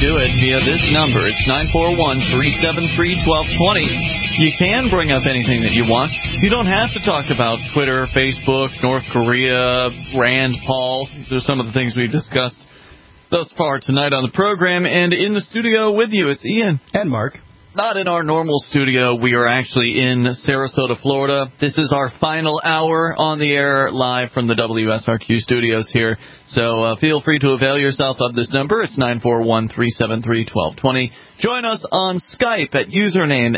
do it via this number. It's 941-373-1220. You can bring up anything that you want. You don't have to talk about Twitter, Facebook, North Korea, Rand Paul. These are some of the things we've discussed thus far tonight on the program. And in the studio with you, it's Ian. And Mark. Not in our normal studio. We are actually in Sarasota, Florida. This is our final hour on the air live from the WSRQ studios here. So feel free to avail yourself of this number. It's 941-373-1220. Join us on Skype at username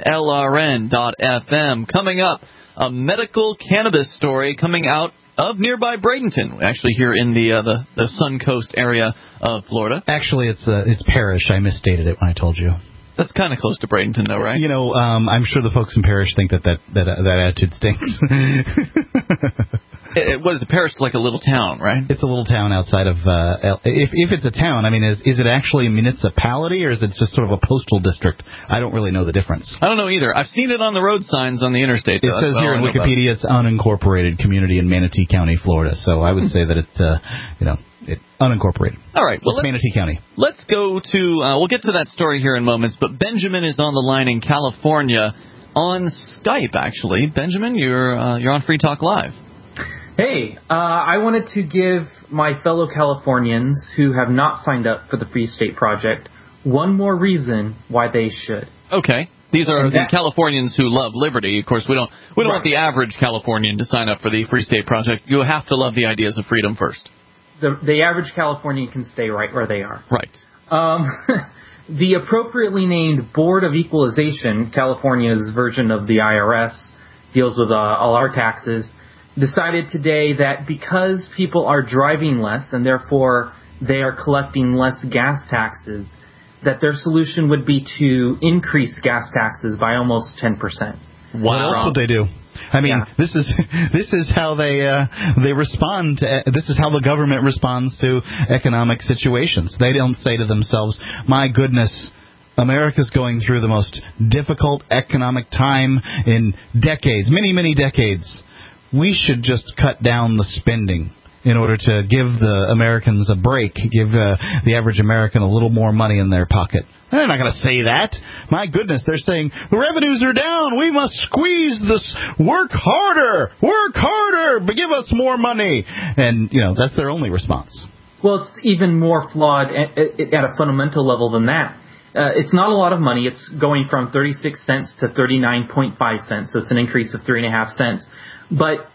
LRN.FM. Coming up, a medical cannabis story coming out of nearby Bradenton, actually here in the Suncoast area of Florida. Actually, it's Parrish. I misstated it when I told you. That's kind of close to Bradenton, though, right? You know, I'm sure the folks in Parrish think that attitude stinks. What is it? Parrish is like a little town, right? It's a little town outside of. If it's a town, I mean, is it actually a municipality or is it just sort of a postal district? I don't really know the difference. I don't know either. I've seen it on the road signs on the interstate. It says here in Wikipedia it's unincorporated community in Manatee County, Florida. So I would say that it's unincorporated. All right. Well, it's Manatee County. Let's go to. We'll get to that story here in moments. But Benjamin is on the line in California on Skype. Actually, Benjamin, you're on Free Talk Live. Hey, I wanted to give my fellow Californians who have not signed up for the Free State Project one more reason why they should. Okay. These are the Californians who love liberty. Of course, we don't want the average Californian to sign up for the Free State Project. You have to love the ideas of freedom first. The average Californian can stay right where they are. Right. The appropriately named Board of Equalization, California's version of the IRS, deals with all our taxes, decided today that because people are driving less and therefore they are collecting less gas taxes, that their solution would be to increase gas taxes by almost 10%. Wow. What else would they do? I mean, yeah. This is how they respond to. This is how the government responds to economic situations. They don't say to themselves, "My goodness, America's going through the most difficult economic time in decades, many decades. We should just cut down the spending in order to give the Americans a break, give the average American a little more money in their pocket." They're not going to say that. My goodness, they're saying, the revenues are down. We must squeeze this. Work harder, but give us more money. And, that's their only response. Well, it's even more flawed at a fundamental level than that. It's not a lot of money. It's going from 36 cents to 39.5 cents. So it's an increase of 3.5 cents. But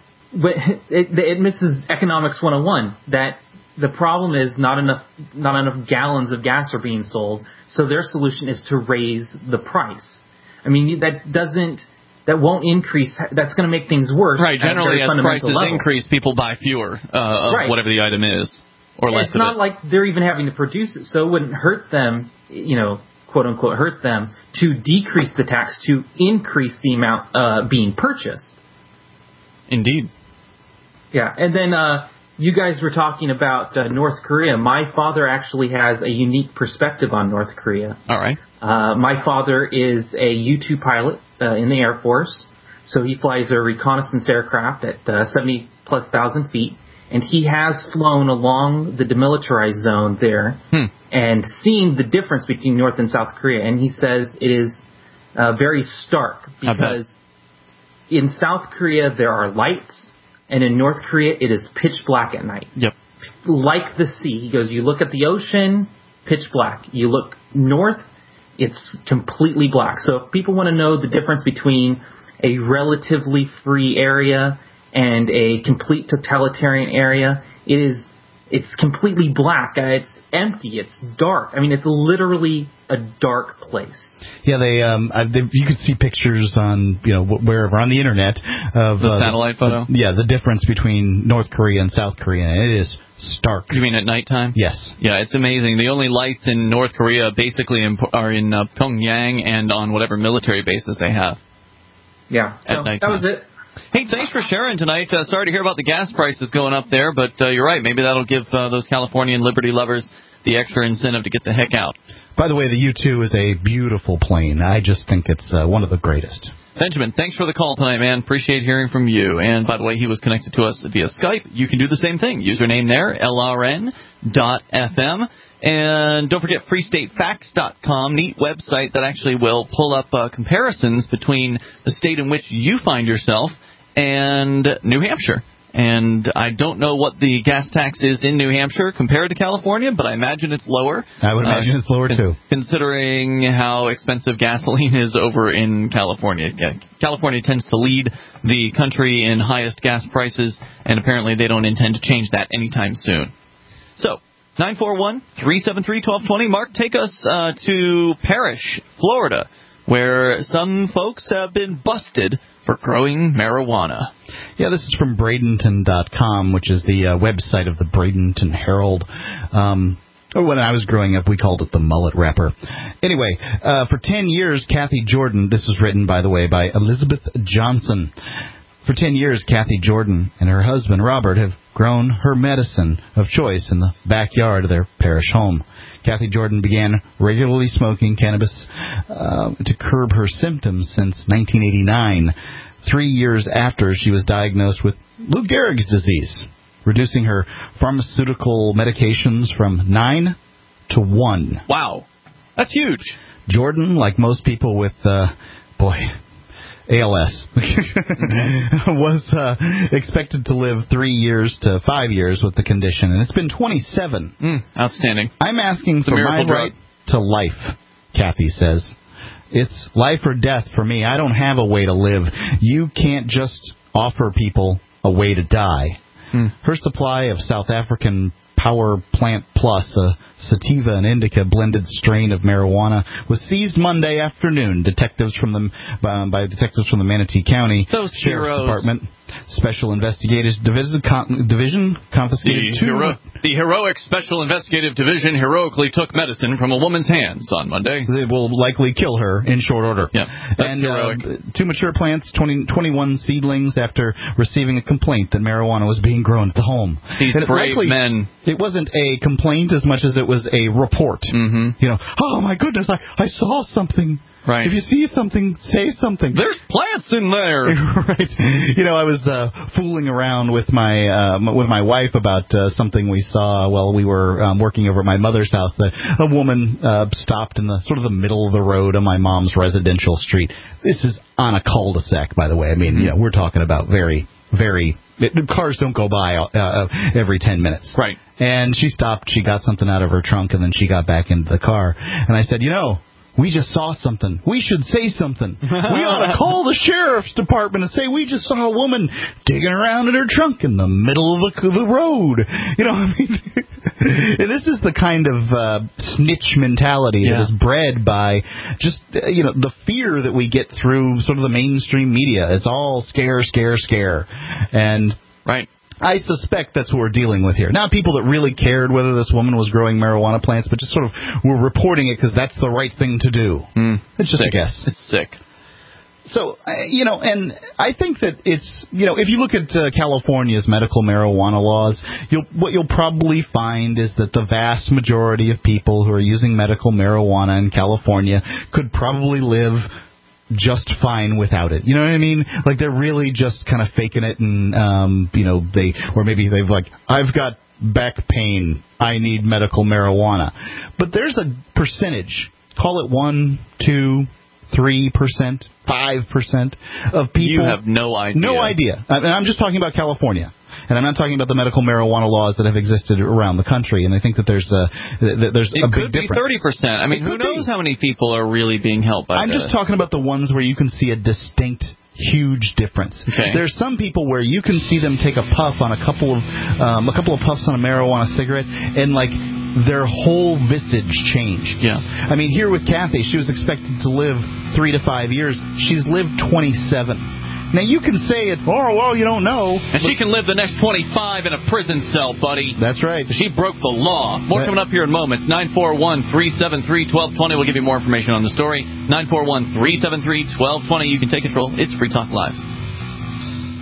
it misses economics 101, that the problem is not enough gallons of gas are being sold, so their solution is to raise the price. I mean, that won't increase. That's going to make things worse. Right. Generally, as prices increase, people buy fewer of whatever the item is, or less. It's not like they're even having to produce it, so it wouldn't hurt them, quote unquote, hurt them to decrease the tax to increase the amount being purchased. Indeed. Yeah, and then you guys were talking about North Korea. My father actually has a unique perspective on North Korea. All right. My father is a U-2 pilot in the Air Force, so he flies a reconnaissance aircraft at 70,000+ feet, and he has flown along the demilitarized zone there and seen the difference between North and South Korea, and he says it is very stark because in South Korea there are lights, and in North Korea, it is pitch black at night. Yep. Like the sea. He goes, you look at the ocean, pitch black. You look north, it's completely black. So if people want to know the difference between a relatively free area and a complete totalitarian area, it's completely black. It's empty. It's dark. I mean, it's literally a dark place. Yeah, you could see pictures on, wherever on the internet of the satellite photo. The difference between North Korea and South Korea. And it is stark. You mean at nighttime? Yes. Yeah, it's amazing. The only lights in North Korea basically are in Pyongyang and on whatever military bases they have. Yeah. At nighttime. That was it. Hey, thanks for sharing tonight. Sorry to hear about the gas prices going up there, but you're right. Maybe that'll give those Californian liberty lovers the extra incentive to get the heck out. By the way, the U-2 is a beautiful plane. I just think it's one of the greatest. Benjamin, thanks for the call tonight, man. Appreciate hearing from you. And, by the way, he was connected to us via Skype. You can do the same thing. Username there, LRN.FM. And don't forget freestatefacts.com, neat website that actually will pull up comparisons between the state in which you find yourself and New Hampshire. And I don't know what the gas tax is in New Hampshire compared to California, but I imagine it's lower. I would imagine it's lower, too. Considering how expensive gasoline is over in California. Yeah, California tends to lead the country in highest gas prices, and apparently they don't intend to change that anytime soon. So, 941-373-1220. Mark, take us to Parrish, Florida, where some folks have been busted for growing marijuana. Yeah, this is from Bradenton.com, which is the website of the Bradenton Herald. When I was growing up, we called it the mullet wrapper. Anyway, for 10 years, Kathy Jordan, this was written, by the way, by Elizabeth Johnson. For 10 years, Kathy Jordan and her husband, Robert, have grown her medicine of choice in the backyard of their Parrish home. Kathy Jordan began regularly smoking cannabis to curb her symptoms since 1989, 3 years after she was diagnosed with Lou Gehrig's disease, reducing her pharmaceutical medications from 9 to 1. Wow. That's huge. Jordan, like most people with, ALS, was expected to live 3 years to 5 years with the condition, and it's been 27. Outstanding. I'm asking for my right to life, Kathy says. It's life or death for me. I don't have a way to live. You can't just offer people a way to die. Her supply of South African Power Plant Plus, a sativa and indica blended strain of marijuana, was seized Monday afternoon. By detectives from the Manatee County Sheriff's Department Special Investigative Division confiscated The heroic Special Investigative Division heroically took medicine from a woman's hands on Monday. They will likely kill her in short order. Yeah, that's heroic. 2 mature plants, 21 seedlings after receiving a complaint that marijuana was being grown at the home. These brave men. It wasn't a complaint as much as it was a report. Oh my goodness, I saw something. Right. If you see something, say something. There's plants in there. Right. I was fooling around with my wife about something we saw while we were working over at my mother's house. That a woman stopped in the sort of the middle of the road on my mom's residential street. This is on a cul-de-sac, by the way. I mean, we're talking about very, very. Cars don't go by every 10 minutes. Right. And she stopped. She got something out of her trunk, and then she got back into the car. And I said, we just saw something. We should say something. We ought to call the sheriff's department and say we just saw a woman digging around in her trunk in the middle of the road. And this is the kind of snitch mentality that is bred by just, the fear that we get through sort of the mainstream media. It's all scare, scare, scare. And right. I suspect that's what we're dealing with here. Not people that really cared whether this woman was growing marijuana plants, but just sort of were reporting it because that's the right thing to do. It's just a guess. It's sick. So, and I think that it's, if you look at California's medical marijuana laws, what you'll probably find is that the vast majority of people who are using medical marijuana in California could probably live just fine without it. You know what I mean? Like, they're really just kind of faking it, and maybe they've I've got back pain, I need medical marijuana. But there's a percentage, call it 1, 2, 3%, 5% of people. You have no idea. No idea. And I'm just talking about California. And I'm not talking about the medical marijuana laws that have existed around the country. And I think that there's a big difference. It could be 30%. I mean, who knows how many people are really being helped by this? I'm just talking about the ones where you can see a distinct, huge difference. Okay. There's some people where you can see them take a puff on a couple of puffs on a marijuana cigarette, and their whole visage changed. Yeah. I mean, here with Kathy, she was expected to live 3 to 5 years. She's lived 27. Now, you can say it, you don't know. And she can live the next 25 in a prison cell, buddy. That's right. She broke the law. More coming up here in moments. 941-373-1220. We'll give you more information on the story. 941-373-1220. You can take control. It's Free Talk Live.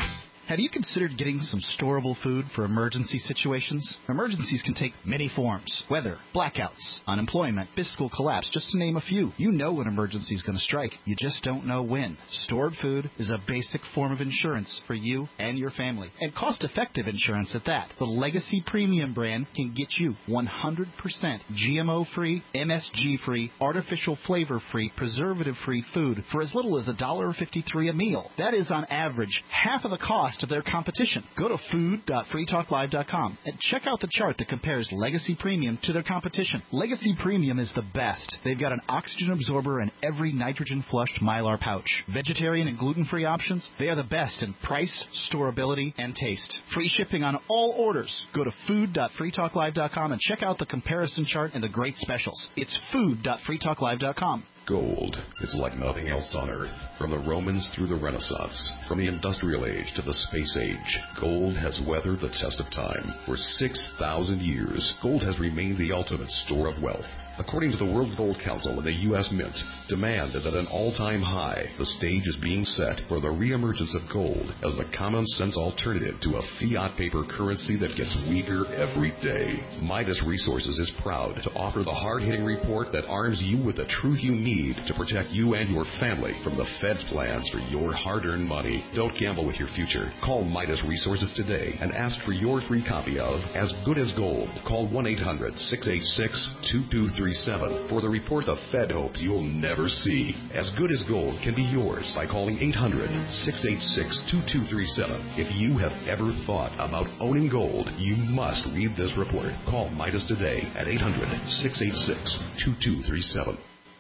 Have you considered getting some storable food for emergency situations? Emergencies can take many forms. Weather, blackouts, unemployment, fiscal collapse, just to name a few. You know when emergency is going to strike. You just don't know when. Stored food is a basic form of insurance for you and your family. And cost-effective insurance at that. The Legacy Premium brand can get you 100% GMO-free, MSG-free, artificial flavor-free, preservative-free food for as little as $1.53 a meal. That is on average half of the cost of their competition. Go to food.freetalklive.com and check out the chart that compares Legacy Premium to their competition. Legacy Premium is the best. They've got an oxygen absorber in every nitrogen-flushed Mylar pouch. Vegetarian and gluten-free options, they are the best in price, storability, and taste. Free shipping on all orders. Go to food.freetalklive.com and check out the comparison chart and the great specials. It's food.freetalklive.com. Gold. It's like nothing else on Earth. From the Romans through the Renaissance, from the Industrial Age to the Space Age, gold has weathered the test of time. For 6,000 years, gold has remained the ultimate store of wealth. According to the World Gold Council and the U.S. Mint, demand is at an all-time high. The stage is being set for the reemergence of gold as the common-sense alternative to a fiat paper currency that gets weaker every day. Midas Resources is proud to offer the hard-hitting report that arms you with the truth you need to protect you and your family from the Fed's plans for your hard-earned money. Don't gamble with your future. Call Midas Resources today and ask for your free copy of As Good as Gold. Call 1-800-686-2237 for the report the Fed hopes you'll never see. As Good as Gold can be yours by calling 800-686-2237. If you have ever thought about owning gold, you must read this report. Call Midas today at 800-686-2237.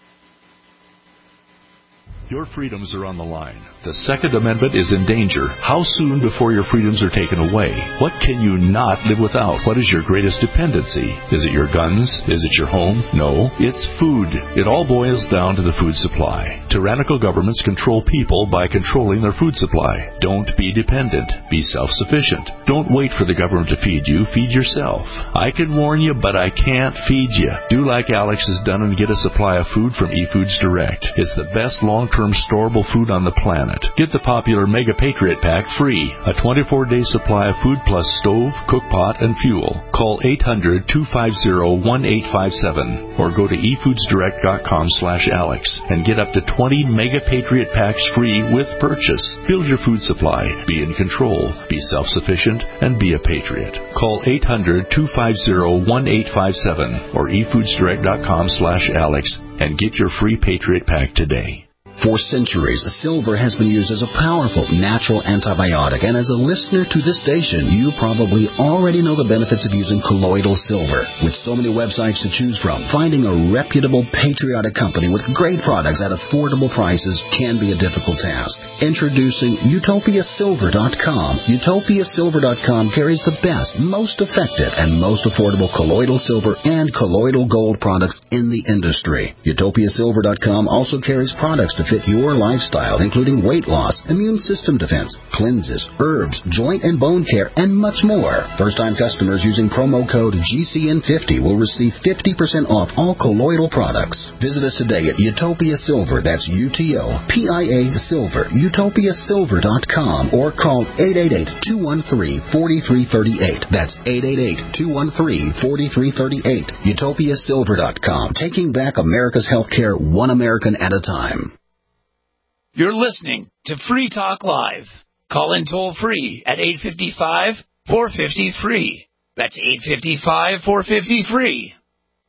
Your freedoms are on the line. The Second Amendment is in danger. How soon before your freedoms are taken away? What can you not live without? What is your greatest dependency? Is it your guns? Is it your home? No, it's food. It all boils down to the food supply. Tyrannical governments control people by controlling their food supply. Don't be dependent. Be self-sufficient. Don't wait for the government to feed you. Feed yourself. I can warn you, but I can't feed you. Do like Alex has done and get a supply of food from eFoods Direct. It's the best long-term storable food on the planet. Get the popular Mega Patriot Pack free. A 24-day supply of food plus stove, cookpot, and fuel. Call 800-250-1857 or go to efoodsdirect.com/Alex and get up to 20 Mega Patriot Packs free with purchase. Build your food supply. Be in control. Be self-sufficient and be a patriot. Call 800-250-1857 or efoodsdirect.com/Alex and get your free Patriot Pack today. For centuries, silver has been used as a powerful natural antibiotic, and as a listener to this station, you probably already know the benefits of using colloidal silver. With so many websites to choose from, finding a reputable, patriotic company with great products at affordable prices can be a difficult task. Introducing UtopiaSilver.com. UtopiaSilver.com carries the best, most effective, and most affordable colloidal silver and colloidal gold products in the industry. UtopiaSilver.com also carries products to fit your lifestyle, including weight loss, immune system defense, cleanses, herbs, joint and bone care, and much more. First-time customers using promo code GCN50 will receive 50% off all colloidal products. Visit us today at Utopia Silver, that's UTOPIA Silver, UtopiaSilver.com, or call 888-213-4338. That's 888-213-4338. UtopiaSilver.com, taking back America's healthcare one American at a time. You're listening to Free Talk Live. Call in toll-free at 855-450-FREE. That's 855-450-FREE.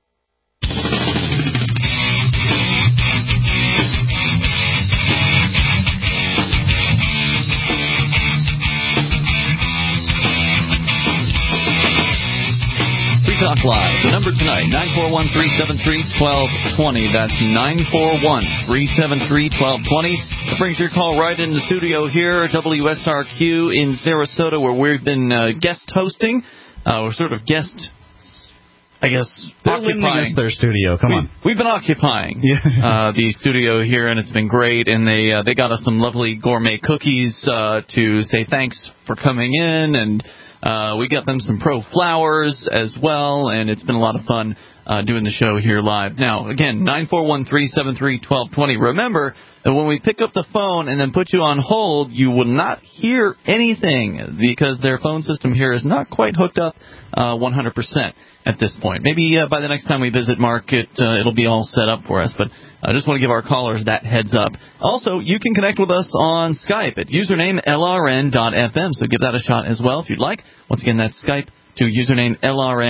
Talk Live. The number tonight, 941-373-1220. That's 941-373-1220. That brings your call right into the studio here at WSRQ in Sarasota, where we've been guest hosting. We're sort of guest, I guess, they're lending us their studio. Come on. We've been occupying the studio here, and it's been great. And they got us some lovely gourmet cookies to say thanks for coming in, and we got them some Pro flowers as well, and it's been a lot of fun doing the show here live. Now, again, 941-373-1220. Remember that when we pick up the phone and then put you on hold, you will not hear anything because their phone system here is not quite hooked up 100% at this point. Maybe by the next time we visit, Mark, it'll be all set up for us. But I just want to give our callers that heads up. Also, you can connect with us on Skype at username LRN.FM, so give that a shot as well if you'd like. Once again, that's Skype to username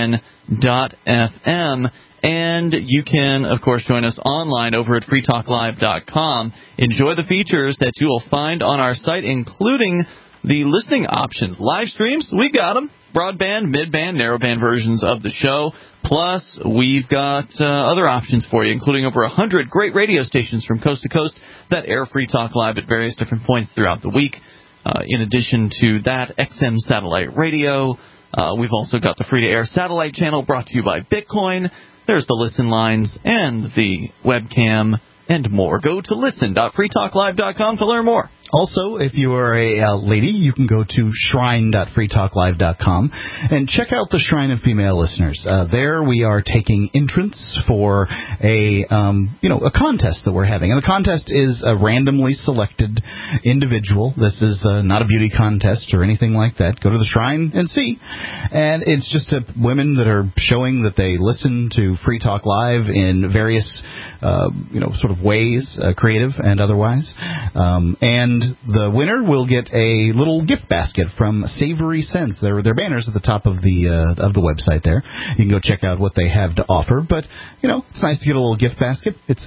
LRN.FM. And you can, of course, join us online over at freetalklive.com. Enjoy the features that you will find on our site, including the listening options. Live streams, we got them. Broadband, midband, narrowband versions of the show. Plus, we've got other options for you, including over 100 great radio stations from coast to coast that air Free Talk Live at various different points throughout the week. In addition to that, XM satellite radio. We've also got the free-to-air satellite channel brought to you by Bitcoin. There's the listen lines and the webcam and more. Go to listen.freetalklive.com to learn more. Also, if you are a lady, you can go to shrine.freetalklive.com and check out the Shrine of Female Listeners. There we are taking entrants for a contest that we're having. And the contest is a randomly selected individual. This is not a beauty contest or anything like that. Go to the Shrine and see. And it's just women that are showing that they listen to Free Talk Live in various, sort of ways, creative and otherwise. And the winner will get a little gift basket from Savory Scents. Their banner's at the top of the website there. You can go check out what they have to offer. But, it's nice to get a little gift basket. It's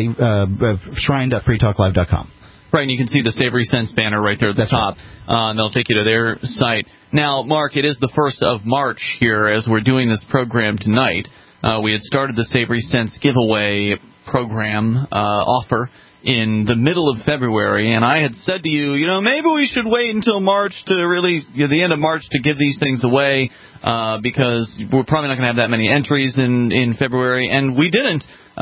shrine.freetalklive.com. Right, and you can see the Savory Scents banner right there at the top. Right. And they'll take you to their site. Now, Mark, it is the 1st of March here as we're doing this program tonight. We had started the Savory Scents giveaway program offer in the middle of February, and I had said to you, maybe we should wait until March to really, the end of March to give these things away because we're probably not going to have that many entries in February, and we didn't.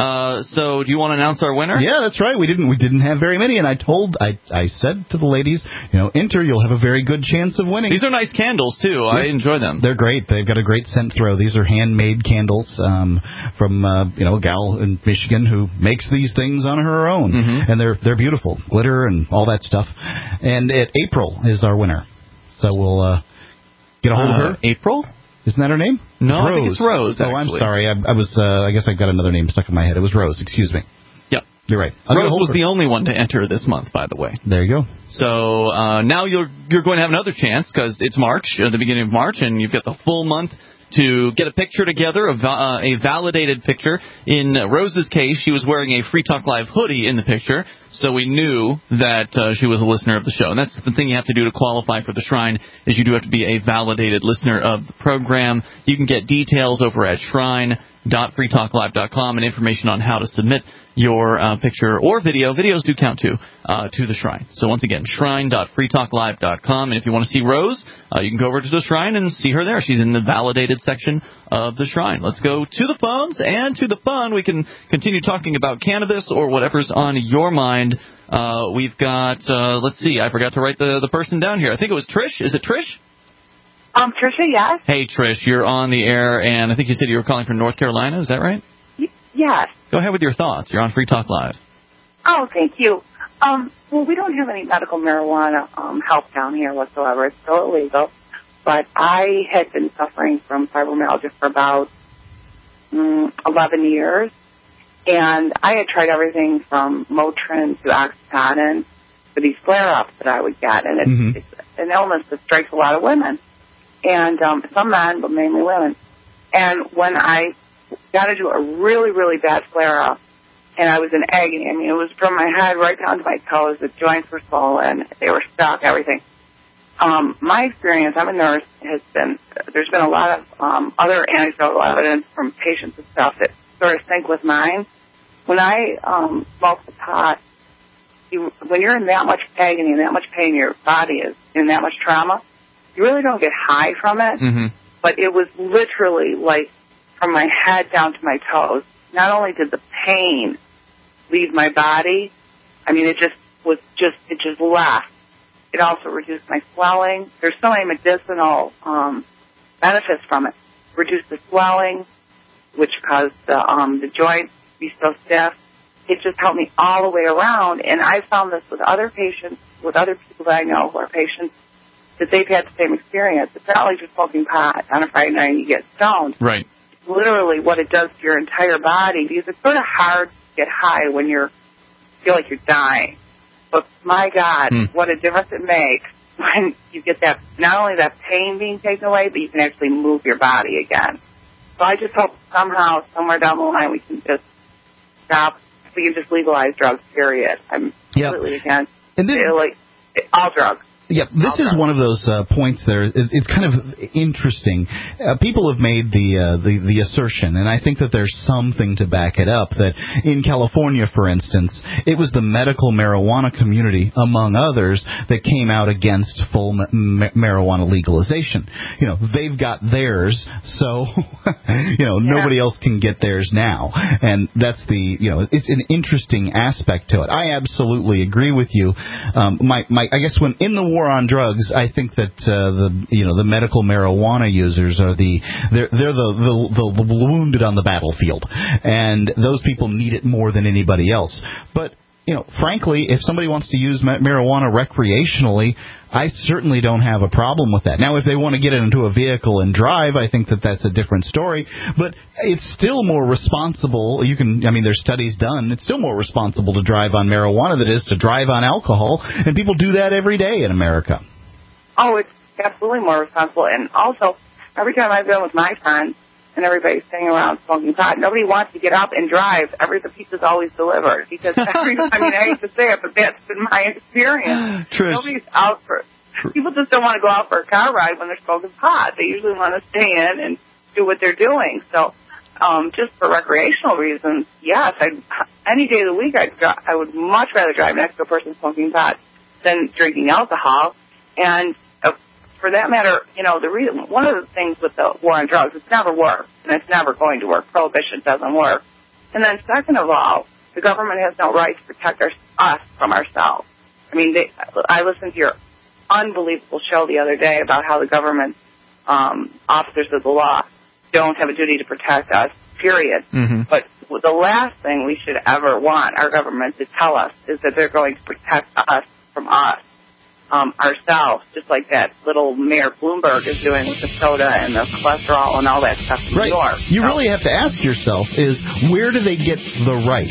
So do you want to announce our winner? Yeah, that's right. We didn't have very many, and I said to the ladies, enter, you'll have a very good chance of winning. These are nice candles, too. I enjoy them. They're great. They've got a great scent throw. These are handmade candles from, a gal in Michigan who makes these things on her own. Mm-hmm. And they're beautiful. Glitter and all that stuff. And April is our winner. So we'll get a hold of her. April? Isn't that her name? No, I think it's Rose, actually. Oh, I'm sorry. I guess I've got another name stuck in my head. It was Rose. Excuse me. Yep. You're right. Rose was the only one to enter this month, by the way. There you go. So now you're going to have another chance because it's March, the beginning of March, and you've got the full month to get a picture together, a validated picture. In Rose's case, she was wearing a Free Talk Live hoodie in the picture, so we knew that she was a listener of the show. And that's the thing you have to do to qualify for the Shrine, is you do have to be a validated listener of the program. You can get details over at shrine.freetalklive.com and information on how to submit your picture or video. Videos do count, too, to the Shrine. So once again, shrine.freetalklive.com. And if you want to see Rose, you can go over to the Shrine and see her there. She's in the validated section of the Shrine. Let's go to the phones and to the fun. We can continue talking about cannabis or whatever's on your mind. We've got, let's see, I forgot to write the person down here. I think it was Trish. Is it Trish? Tricia, yes. Hey, Trish, you're on the air, and I think you said you were calling from North Carolina. Is that right? Yes. Go ahead with your thoughts. You're on Free Talk Live. Oh, thank you. Well, we don't have any medical marijuana help down here whatsoever. It's still illegal. But I had been suffering from fibromyalgia for about 11 years. And I had tried everything from Motrin to Oxycontin for these flare-ups that I would get. And it's an illness that strikes a lot of women. And some men, but mainly women. And when I got into a really, really bad flare-up, and I was in agony. I mean, it was from my head right down to my toes. The joints were swollen. They were stuck, everything. My experience, I'm a nurse, there's been a lot of other anecdotal evidence from patients and stuff that sort of sync with mine. When I smoke the pot, when you're in that much agony and that much pain, your body is in that much trauma, you really don't get high from it. Mm-hmm. But it was literally like from my head down to my toes. Not only did the pain leave my body, I mean, it just left. It also reduced my swelling. There's so many medicinal benefits from it. Reduced the swelling. which caused the joints to be so stiff. It just helped me all the way around. And I found this with other patients, with other people that I know who are patients, that they've had the same experience. It's not like just smoking pot on a Friday night and you get stoned. Right. It's literally what it does to your entire body, because it's sort of hard to get high when you feel like you're dying. But my God, what a difference it makes when you get that, not only that pain being taken away, but you can actually move your body again. So I just hope somehow, somewhere down the line, we can just stop. We can just legalize drugs, period. I'm completely against all drugs. Yeah, this is one of those points there. It's kind of interesting. People have made the assertion, and I think that there's something to back it up, that in California, for instance, it was the medical marijuana community, among others, that came out against full marijuana legalization. You know, they've got theirs, so, nobody else can get theirs now. And that's it's an interesting aspect to it. I absolutely agree with you. I guess when in the war on drugs, I think that the medical marijuana users are they're the wounded on the battlefield, and those people need it more than anybody else. But frankly, if somebody wants to use marijuana recreationally, I certainly don't have a problem with that. Now, if they want to get it into a vehicle and drive, I think that that's a different story. But it's still more responsible. There's studies done. It's still more responsible to drive on marijuana than it is to drive on alcohol. And people do that every day in America. Oh, it's absolutely more responsible. And also, every time I've been with my friends and everybody's sitting around smoking pot, nobody wants to get up and drive. The pizza's always delivered. Because I hate to say it, but that's been my experience. Trish. Nobody's out for... People just don't want to go out for a car ride when they're smoking pot. They usually want to stay in and do what they're doing. So, just for recreational reasons, yes, any day of the week I would much rather drive next to a person smoking pot than drinking alcohol. And for that matter, one of the things with the war on drugs, it's never worked, and it's never going to work. Prohibition doesn't work. And then second of all, the government has no right to protect us from ourselves. I listened to your unbelievable show the other day about how the government officers of the law don't have a duty to protect us, period. Mm-hmm. But the last thing we should ever want our government to tell us is that they're going to protect us from us. Ourselves, just like that little Mayor Bloomberg is doing with the soda and the cholesterol and all that stuff in New York. You really have to ask yourself is, where do they get the right?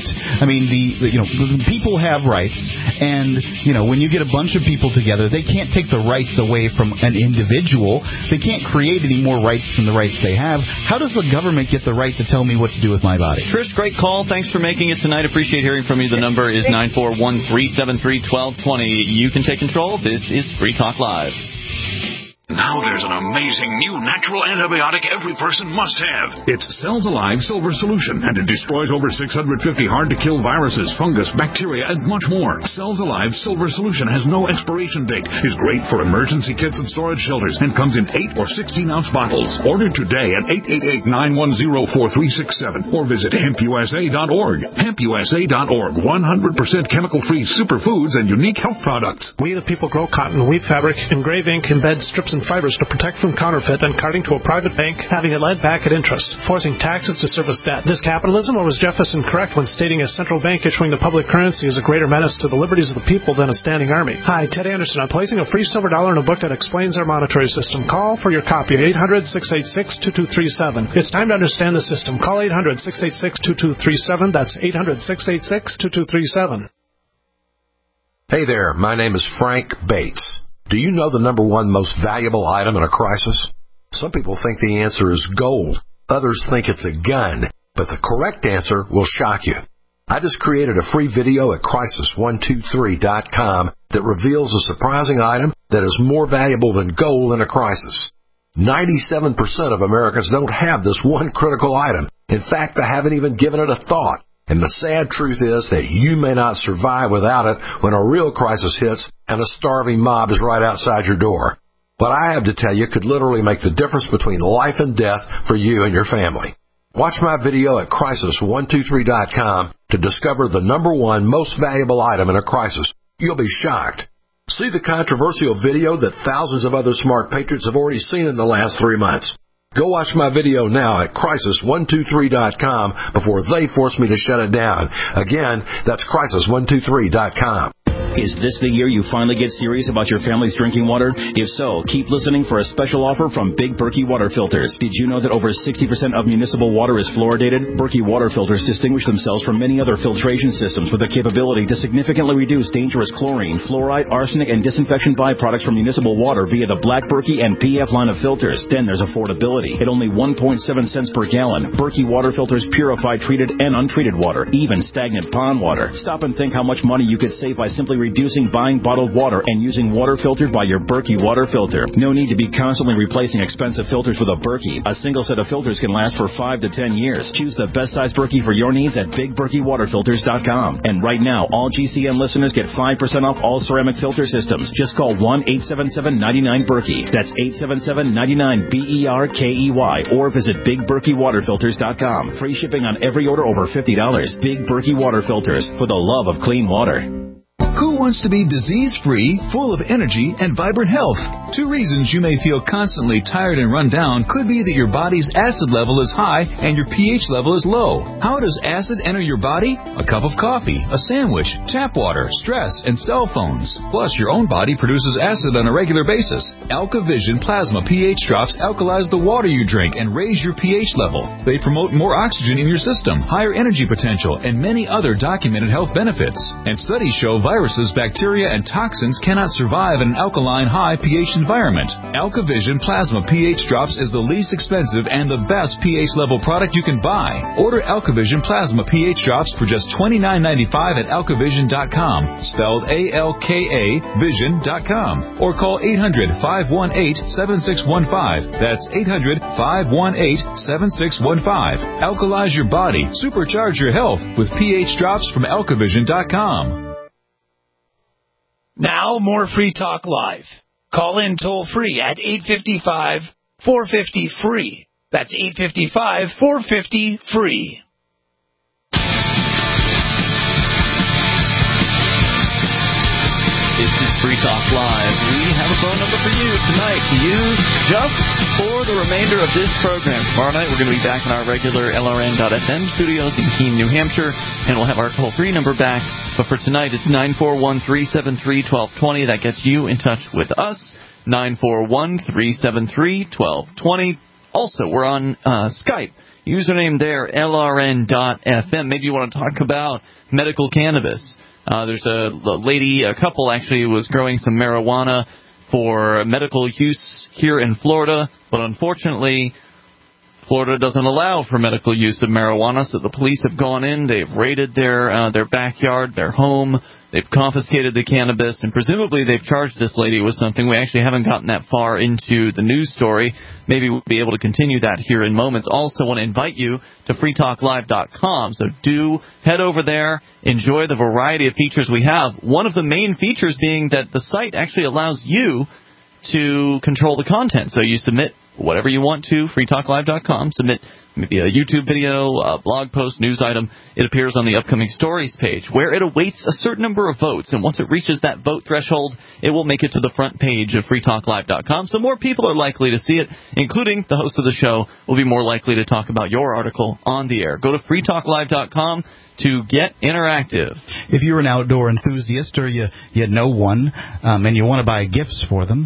People have rights, and when you get a bunch of people together, they can't take the rights away from an individual. They can't create any more rights than the rights they have. How does the government get the right to tell me what to do with my body? Trish, great call. Thanks for making it tonight. Appreciate hearing from you. The number is 941-373-1220. You can take control. This is Free Talk Live. Now there's an amazing new natural antibiotic every person must have. It's Cells Alive Silver Solution, and it destroys over 650 hard-to-kill viruses, fungus, bacteria, and much more. Cells Alive Silver Solution has no expiration date, is great for emergency kits and storage shelters, and comes in 8 or 16-ounce bottles. Order today at 888-910-4367 or visit hempusa.org. Hempusa.org, 100% chemical-free superfoods and unique health products. We the people grow cotton, weave fabric, engrave ink, embed strips and fibers to protect from counterfeit and carting to a private bank, having it lent back at interest, forcing taxes to service debt. This capitalism, or was Jefferson correct when stating a central bank issuing the public currency is a greater menace to the liberties of the people than a standing army? Hi, Ted Anderson. I'm placing a free silver dollar in a book that explains our monetary system. Call for your copy at 800-686-2237. It's time to understand the system. Call 800-686-2237. That's 800-686-2237. Hey there, my name is Frank Bates. Do you know the number one most valuable item in a crisis? Some people think the answer is gold. Others think it's a gun. But the correct answer will shock you. I just created a free video at crisis123.com that reveals a surprising item that is more valuable than gold in a crisis. 97% of Americans don't have this one critical item. In fact, they haven't even given it a thought. And the sad truth is that you may not survive without it when a real crisis hits and a starving mob is right outside your door. What I have to tell you could literally make the difference between life and death for you and your family. Watch my video at crisis123.com to discover the number one most valuable item in a crisis. You'll be shocked. See the controversial video that thousands of other smart patriots have already seen in the last 3 months. Go watch my video now at crisis123.com before they force me to shut it down. Again, that's crisis123.com. Is this the year you finally get serious about your family's drinking water? If so, keep listening for a special offer from Big Berkey Water Filters. Did you know that over 60% of municipal water is fluoridated? Berkey Water Filters distinguish themselves from many other filtration systems with the capability to significantly reduce dangerous chlorine, fluoride, arsenic, and disinfection byproducts from municipal water via the Black Berkey and PF line of filters. Then there's affordability. At only 1.7 cents per gallon, Berkey Water Filters purify treated and untreated water, even stagnant pond water. Stop and think how much money you could save by simply reducing buying bottled water and using water filtered by your Berkey water filter. No need to be constantly replacing expensive filters with a Berkey. A single set of filters can last for 5 to 10 years. Choose the best size Berkey for your needs at BigBerkeyWaterFilters.com. And right now, all GCN listeners get 5% off all ceramic filter systems. Just call 1-877-99-BERKEY. That's 877-99-BERKEY. Or visit BigBerkeyWaterFilters.com. Free shipping on every order over $50. Big Berkey Water Filters, for the love of clean water. Who wants to be disease-free, full of energy, and vibrant health? 2 reasons you may feel constantly tired and run down could be that your body's acid level is high and your pH level is low. How does acid enter your body? A cup of coffee, a sandwich, tap water, stress, and cell phones. Plus, your own body produces acid on a regular basis. AlkaVision Plasma pH drops alkalize the water you drink and raise your pH level. They promote more oxygen in your system, higher energy potential, and many other documented health benefits. And studies show viruses, bacteria, and toxins cannot survive in an alkaline, high pH environment. AlkaVision Plasma pH Drops is the least expensive and the best pH level product you can buy. Order AlkaVision Plasma pH Drops for just $29.95 at alkavision.com, spelled A-L-K-A vision.com, or call 800-518-7615. That's 800-518-7615. Alkalize your body, supercharge your health with pH Drops from alkavision.com. Now, more Free Talk Live. Call in toll-free at 855-450-FREE. That's 855-450-FREE. This is Free Talk Live. We have a phone number for you tonight to use just for the remainder of this program. Tomorrow night, we're going to be back in our regular LRN.FM studios in Keene, New Hampshire, and we'll have our toll-free number back. But for tonight, it's 941-373-1220. That gets you in touch with us, 941-373-1220. Also, we're on Skype. Username there, LRN.FM. Maybe you want to talk about medical cannabis. There's a couple actually, who was growing some marijuana for medical use here in Florida, but unfortunately, Florida doesn't allow for medical use of marijuana, so the police have gone in, they've raided their backyard, their home, they've confiscated the cannabis, and presumably they've charged this lady with something. We actually haven't gotten that far into the news story. Maybe we'll be able to continue that here in moments. Also want to invite you to freetalklive.com, so do head over there, enjoy the variety of features we have. One of the main features being that the site actually allows you to control the content. So you submit whatever you want to, freetalklive.com, submit maybe a YouTube video, a blog post, news item. It appears on the upcoming stories page, where it awaits a certain number of votes, and once it reaches that vote threshold, it will make it to the front page of freetalklive.com, so more people are likely to see it, including the host of the show will be more likely to talk about your article on the air. Go to freetalklive.com to get interactive. If you're an outdoor enthusiast or you know one and you want to buy gifts for them,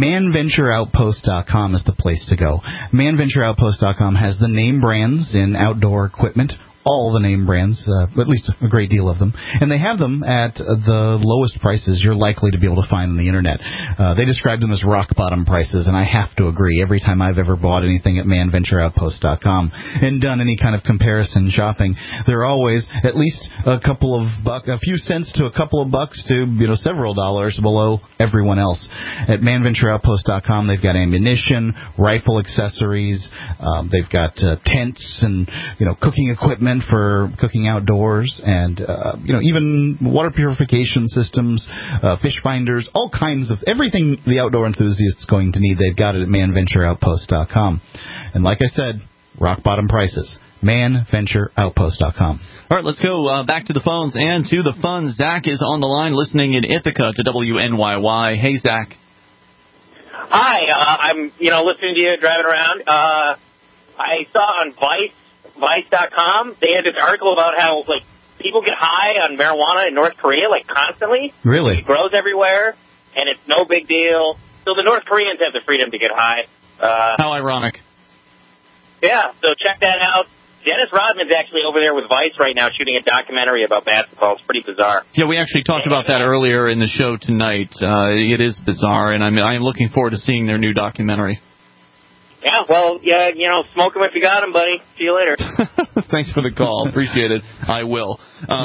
manventureoutpost.com is the place to go. Manventureoutpost.com has the name brands in outdoor equipment, all the name brands, at least a great deal of them, and they have them at the lowest prices you're likely to be able to find on the internet. They describe them as rock bottom prices, and I have to agree. Every time I've ever bought anything at manventureoutpost.com and done any kind of comparison shopping, they're always at least a few cents to a couple of bucks to several dollars below everyone else. At manventureoutpost.com, they've got ammunition, rifle accessories, they've got tents and cooking equipment for cooking outdoors, and even water purification systems, fish finders, all kinds of everything the outdoor enthusiast is going to need. They've got it at manventureoutpost.com. And like I said, rock bottom prices. manventureoutpost.com. All right, let's go back to the phones and to the fun. Zach is on the line listening in Ithaca to WNYY. Hey, Zach. Hi, I'm listening to you driving around. I saw on Vice.com, they had this article about how people get high on marijuana in North Korea constantly. Really? It grows everywhere, and it's no big deal. So the North Koreans have the freedom to get high. How ironic. Yeah, so check that out. Dennis Rodman's actually over there with Vice right now shooting a documentary about basketball. It's pretty bizarre. Yeah, we actually talked about that earlier in the show tonight. It is bizarre, and I'm looking forward to seeing their new documentary. Yeah, well, smoke them if you got them, buddy. See you later. Thanks for the call. Appreciate it. I will.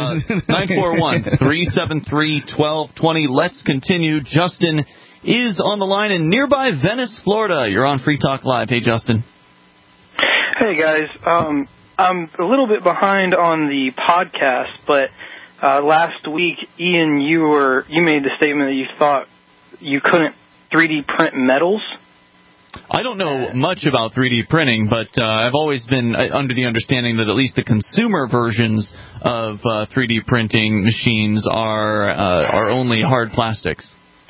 941-373-1220. Let's continue. Justin is on the line in nearby Venice, Florida. You're on Free Talk Live. Hey, Justin. Hey, guys. I'm a little bit behind on the podcast, but last week, Ian, you made the statement that you thought you couldn't 3D print metals. I don't know much about 3D printing, but I've always been under the understanding that at least the consumer versions of 3D printing machines are only hard plastics.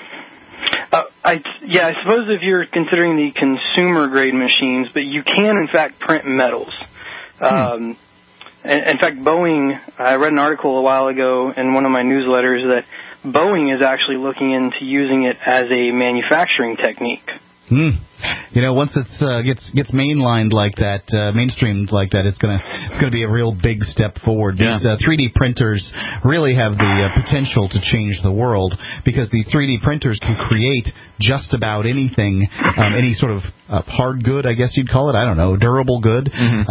I suppose if you're considering the consumer-grade machines, but you can, in fact, print metals. In fact, Boeing, I read an article a while ago in one of my newsletters that Boeing is actually looking into using it as a manufacturing technique. Once it gets mainlined like that, mainstreamed like that, it's gonna be a real big step forward. Yeah. These 3D printers really have the potential to change the world because the 3D printers can create just about anything, any sort of hard good, I guess you'd call it. I don't know, durable good,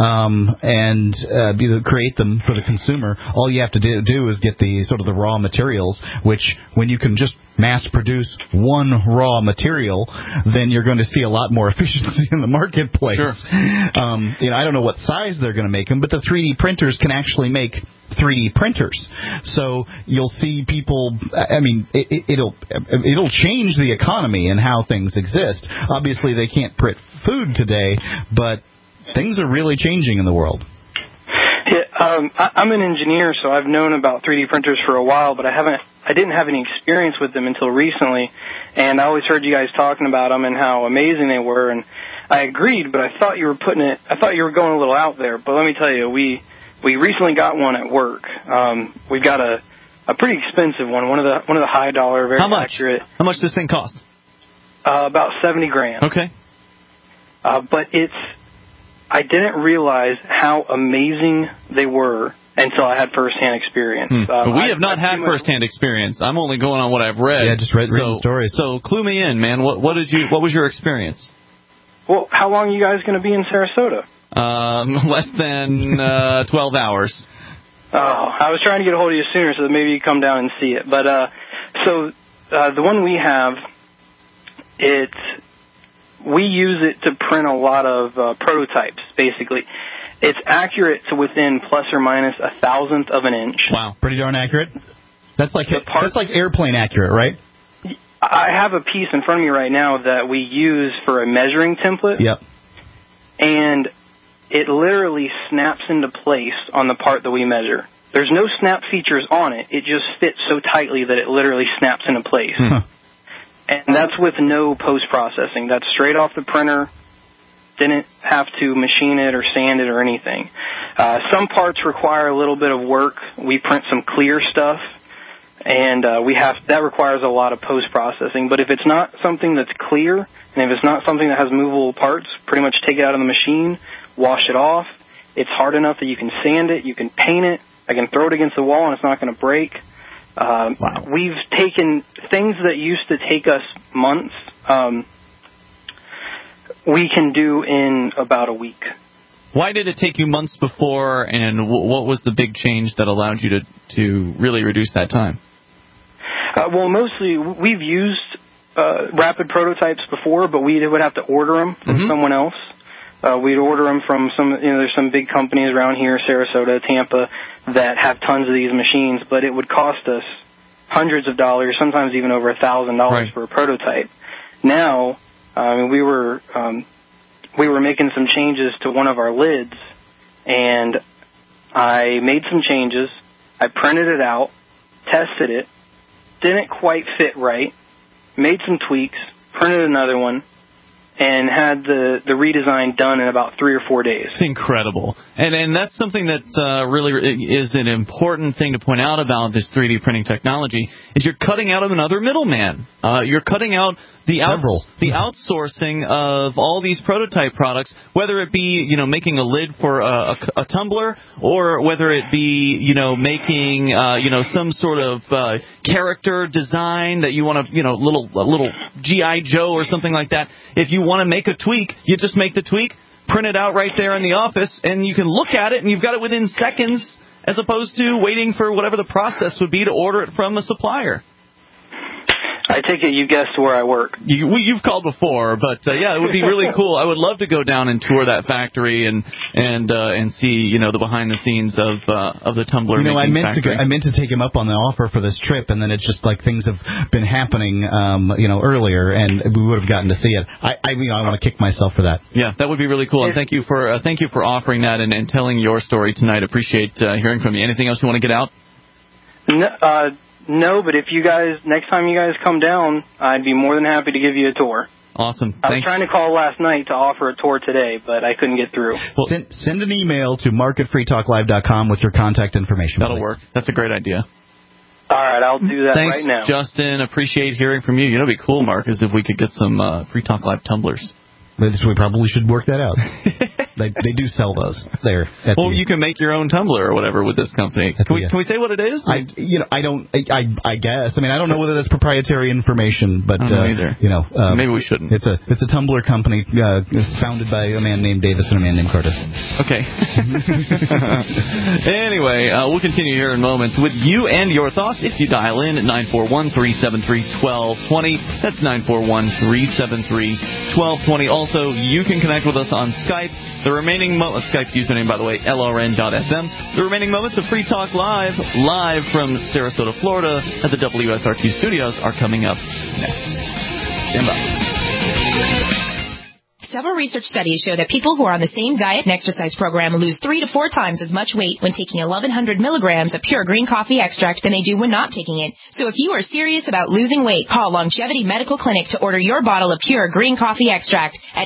and create them for the consumer. All you have to do is get the sort of the raw materials, which when you can just mass produce one raw material, then you're going to see a lot more efficiency in the marketplace. Sure. I don't know what size they're going to make them, but the 3D printers can actually make 3D printers. So you'll see people. I mean, it'll change the economy and how things exist. Obviously, they can't print food today, but things are really changing in the world. Yeah, I'm an engineer, so I've known about 3D printers for a while, but I didn't have any experience with them until recently, and I always heard you guys talking about them and how amazing they were, and I agreed, but I thought you were going a little out there. But let me tell you, we recently got one at work. We've got a pretty expensive one of the high dollar, very accurate. How much does this thing cost? About $70,000. Okay. But I didn't realize how amazing they were until I had first-hand experience. We have not had first-hand experience. I'm only going on what I've read. Yeah, just read the stories. So clue me in, man. What was your experience? Well, how long are you guys going to be in Sarasota? Less than 12 hours. Oh, I was trying to get a hold of you sooner so that maybe you come down and see it. But the one we have, we use it to print a lot of prototypes, basically. It's accurate to within plus or minus 1,000th of an inch. Wow, pretty darn accurate. That's like airplane accurate, right? I have a piece in front of me right now that we use for a measuring template. Yep. And it literally snaps into place on the part that we measure. There's no snap features on it. It just fits so tightly that it literally snaps into place. And that's with no post-processing. That's straight off the printer. Didn't have to machine it or sand it or anything. Some parts require a little bit of work. We print some clear stuff, and that requires a lot of post-processing. But if it's not something that's clear, and if it's not something that has movable parts, pretty much take it out of the machine, wash it off. It's hard enough that you can sand it, you can paint it, I can throw it against the wall and it's not going to break. Wow. We've taken things that used to take us months, we can do in about a week. Why did it take you months before, and what was the big change that allowed you to really reduce that time? Well, mostly we've used rapid prototypes before, but we would have to order them from someone else. We'd order them from there's some big companies around here, Sarasota, Tampa, that have tons of these machines, but it would cost us hundreds of dollars, sometimes even over $1,000 for a prototype. Now, we were making some changes to one of our lids, and I made some changes. I printed it out, tested it, didn't quite fit right, made some tweaks, printed another one, and had the redesign done in about 3 or 4 days. It's incredible. And that's something that really is an important thing to point out about this 3D printing technology, is you're cutting out another middleman. You're cutting out the outsourcing of all these prototype products, whether it be, making a lid for a tumbler, or whether it be, making, some sort of character design that you want to, little G.I. Joe or something like that. If you want to make a tweak, you just make the tweak, print it out right there in the office, and you can look at it, and you've got it within seconds, as opposed to waiting for whatever the process would be to order it from a supplier. I take it you guessed where I work. You've called before, but yeah, it would be really cool. I would love to go down and tour that factory and see the behind the scenes of the tumbler making factory. I meant to take him up on the offer for this trip, and then it's just like things have been happening earlier, and we would have gotten to see it. I want to kick myself for that. Yeah, that would be really cool. And thank you for offering that and telling your story tonight. Appreciate hearing from you. Anything else you want to get out? No, but if next time you guys come down, I'd be more than happy to give you a tour. Awesome. I was trying to call last night to offer a tour today, but I couldn't get through. Well, send an email to mark@freetalklive.com with your contact information. That'll work. That's a great idea. All right, I'll do that Thanks, right now. Justin. Appreciate hearing from you. It'd be cool, Mark, is if we could get some Free Talk Live tumblers. We probably should work that out. They do sell those there. You can make your own tumbler or whatever with this company. Can we say what it is? I guess. I don't know whether that's proprietary information, but I don't know either. Maybe we shouldn't. It's a tumbler company. It's founded by a man named Davis and a man named Carter. Okay. Anyway, we'll continue here in moments with you and your thoughts. If you dial in at 941-373-1220, that's 941-373-1220. Also, you can connect with us on Skype. The remaining Skype username, by the way, LRN.FM. The remaining moments of Free Talk Live from Sarasota, Florida, at the WSRQ studios are coming up next. Stand by. Several research studies show that people who are on the same diet and exercise program lose 3 to 4 times as much weight when taking 1,100 milligrams of pure green coffee extract than they do when not taking it. So if you are serious about losing weight, call Longevity Medical Clinic to order your bottle of pure green coffee extract at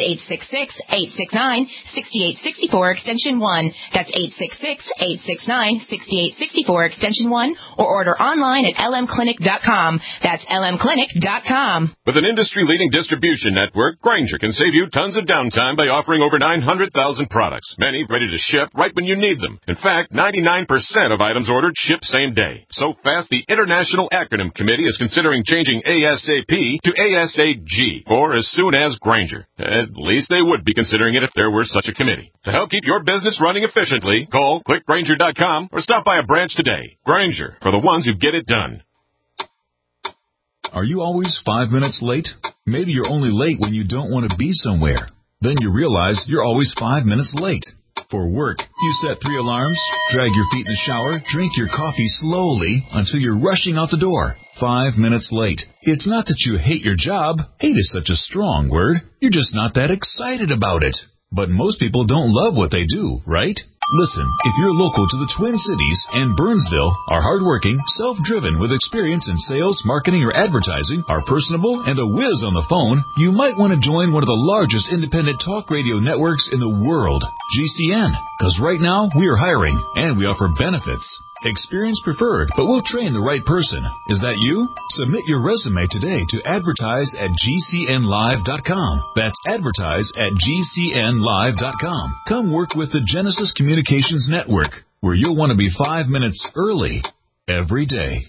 866-869-6864 extension 1. That's 866-869-6864 extension 1, or order online at lmclinic.com. That's lmclinic.com. With an industry-leading distribution network, Grainger can save you tons of downtime by offering over 900,000 products, many ready to ship right when you need them. In fact, 99% of items ordered ship same day. So fast, the International Acronym Committee is considering changing ASAP to ASAG, or as soon as Grainger. At least they would be considering it if there were such a committee. To help keep your business running efficiently, call clickgrainger.com or stop by a branch today. Grainger, for the ones who get it done. Are you always 5 minutes late? Maybe you're only late when you don't want to be somewhere. Then you realize you're always 5 minutes late. For work, you set 3 alarms, drag your feet in the shower, drink your coffee slowly until you're rushing out the door. 5 minutes late. It's not that you hate your job. Hate is such a strong word. You're just not that excited about it. But most people don't love what they do, right? Listen, if you're local to the Twin Cities and Burnsville, are hardworking, self-driven with experience in sales, marketing, or advertising, are personable, and a whiz on the phone, you might want to join one of the largest independent talk radio networks in the world, GCN. Because right now, we are hiring, and we offer benefits. Experience preferred, but we'll train the right person. Is that you? Submit your resume today to advertise at GCNlive.com. That's advertise at GCNlive.com. Come work with the Genesis Communications Network, where you'll want to be 5 minutes early every day.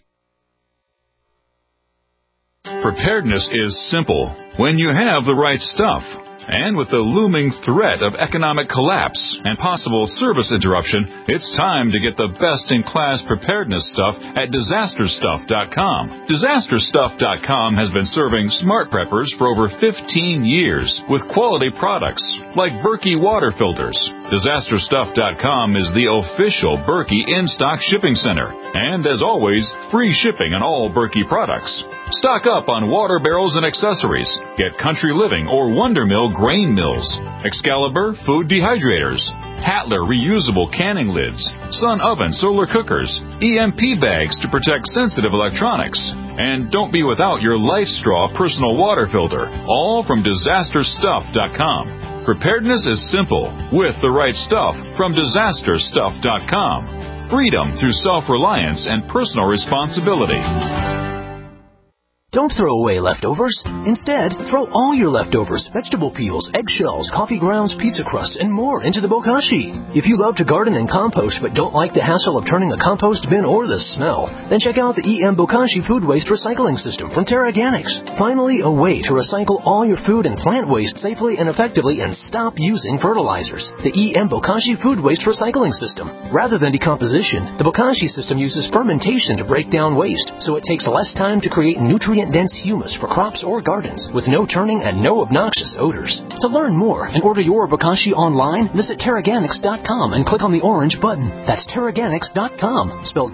Preparedness is simple when you have the right stuff. And with the looming threat of economic collapse and possible service interruption, it's time to get the best-in-class preparedness stuff at DisasterStuff.com. DisasterStuff.com has been serving smart preppers for over 15 years with quality products like Berkey water filters. DisasterStuff.com is the official Berkey in-stock shipping center. And as always, free shipping on all Berkey products. Stock up on water barrels and accessories. Get Country Living or Wonder Mill grain mills, Excalibur food dehydrators, Tatler reusable canning lids, Sun oven solar cookers, EMP bags to protect sensitive electronics. And don't be without your LifeStraw personal water filter, all from DisasterStuff.com. Preparedness is simple with the right stuff from DisasterStuff.com. Freedom through self-reliance and personal responsibility. Don't throw away leftovers. Instead, throw all your leftovers, vegetable peels, eggshells, coffee grounds, pizza crusts, and more into the bokashi. If you love to garden and compost but don't like the hassle of turning a compost bin or the smell, then check out the EM Bokashi Food Waste Recycling System from Terraganics. Finally, a way to recycle all your food and plant waste safely and effectively and stop using fertilizers. The EM Bokashi Food Waste Recycling System. Rather than decomposition, the Bokashi system uses fermentation to break down waste, so it takes less time to create nutrient-dense humus for crops or gardens with no turning and no obnoxious odors. To learn more and order your Bokashi online, visit Terraganics.com and click on the orange button. That's Terraganics.com, spelled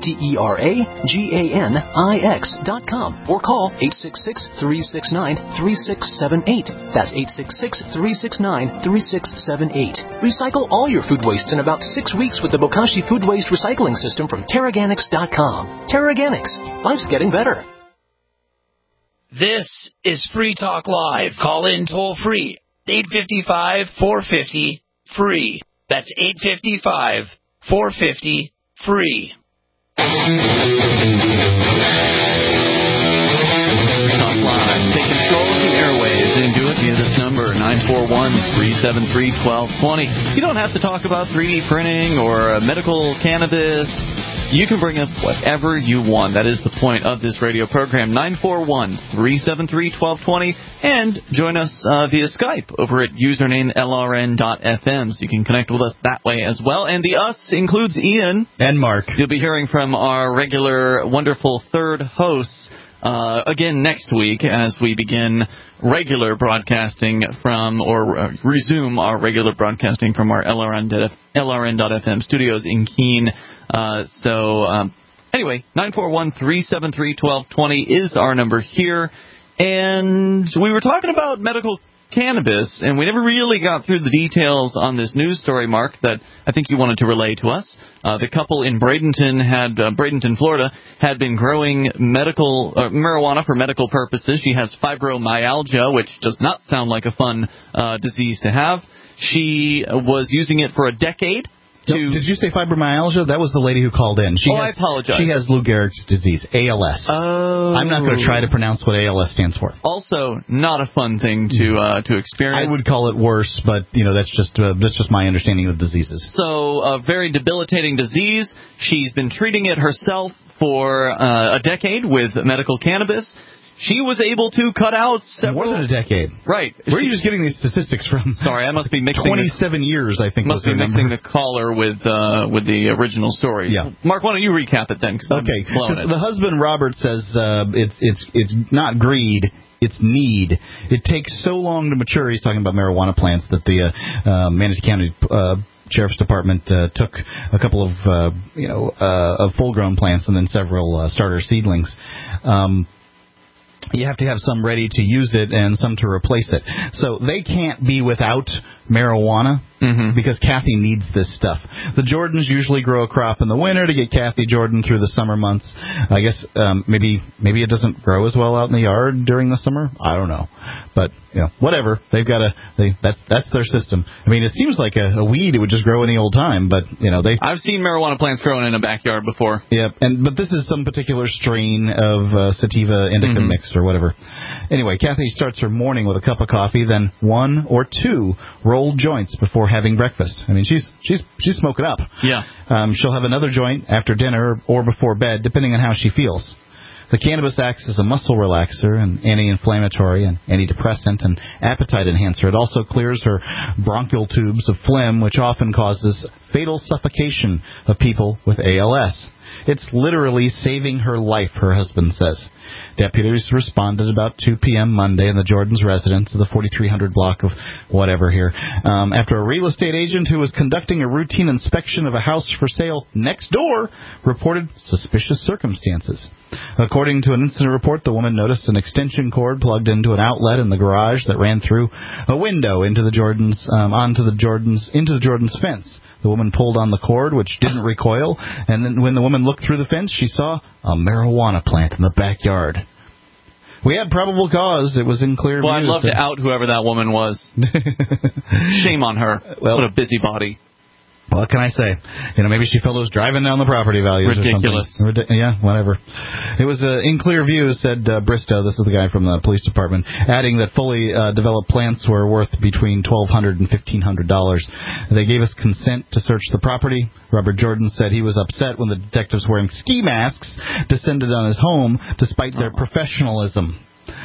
Terraganix.com, or call 866-369-3678. That's 866-369-3678. Recycle all your food wastes in about 6 weeks with the Bokashi Food Waste Recycling System from Terraganics.com. Terraganics. Life's getting better. This is Free Talk Live. Call in toll free. 855-450-FREE. That's 855-450-FREE. Free Talk Live. Take control of the airwaves and do it via this number, 941-373-1220. You don't have to talk about 3D printing or medical cannabis. You can bring up whatever you want. That is the point of this radio program, 941-373-1220. And join us via Skype over at username LRN.FM, so you can connect with us that way as well. And the us includes Ian. And Mark. You'll be hearing from our regular, wonderful third hosts again next week as we begin regular broadcasting from, or resume our regular broadcasting from our LRN.FM studios in Keene. Anyway, 941-373-1220 is our number here. And we were talking about medical cannabis, and we never really got through the details on this news story, Mark, that I think you wanted to relay to us. The couple in Bradenton, Florida, had been growing marijuana for medical purposes. She has fibromyalgia, which does not sound like a fun disease to have. She was using it for a decade. Did you say fibromyalgia? That was the lady who called in. I apologize. She has Lou Gehrig's disease, ALS. Oh. I'm not going to try to pronounce what ALS stands for. Also, not a fun thing to experience. I would call it worse, but that's just my understanding of diseases. So, a very debilitating disease. She's been treating it herself for a decade with medical cannabis. She was able to cut out several... More than a decade. Right. Where are you just getting these statistics from? Sorry, I must be mixing... 27 years, I think, must be mixing the caller with the original story. Yeah. Mark, why don't you recap it then? Okay. I'm blowing it. The husband, Robert, says it's not greed, it's need. It takes so long to mature. He's talking about marijuana plants that the Manatee County... Sheriff's Department took a couple of full-grown plants and then several starter seedlings. You have to have some ready to use it and some to replace it. So they can't be without marijuana because Kathy needs this stuff. The Jordans usually grow a crop in the winter to get Kathy Jordan through the summer months. I guess maybe it doesn't grow as well out in the yard during the summer. I don't know. But, whatever. They've got that's their system. I mean, it seems like a weed. It would just grow any old time, but, I've seen marijuana plants growing in a backyard before. Yeah, but this is some particular strain of sativa indica mix or whatever. Anyway, Kathy starts her morning with a cup of coffee, then 1 or 2 rolled joints before having breakfast. I mean, she's smoking up. Yeah. She'll have another joint after dinner or before bed, depending on how she feels. The cannabis acts as a muscle relaxer, and anti-inflammatory, and antidepressant, and appetite enhancer. It also clears her bronchial tubes of phlegm, which often causes fatal suffocation of people with ALS. It's literally saving her life, her husband says. Deputies responded about 2 p.m. Monday in the Jordan's residence of the 4300 block of whatever here, after a real estate agent who was conducting a routine inspection of a house for sale next door reported suspicious circumstances. According to an incident report, the woman noticed an extension cord plugged into an outlet in the garage that ran through a window into the Jordan's fence. The woman pulled on the cord, which didn't recoil, and then when the woman looked through the fence, she saw a marijuana plant in the backyard. We had probable cause. It was in clear view. Well, I'd love to out whoever that woman was. Shame on her. Well, what a busybody. What can I say? Maybe she felt it was driving down the property values Ridiculous. or something. Yeah, whatever. It was in clear view, said Bristow. This is the guy from the police department, adding that fully developed plants were worth between $1,200 and $1,500. They gave us consent to search the property. Robert Jordan said he was upset when the detectives wearing ski masks descended on his home, despite their professionalism.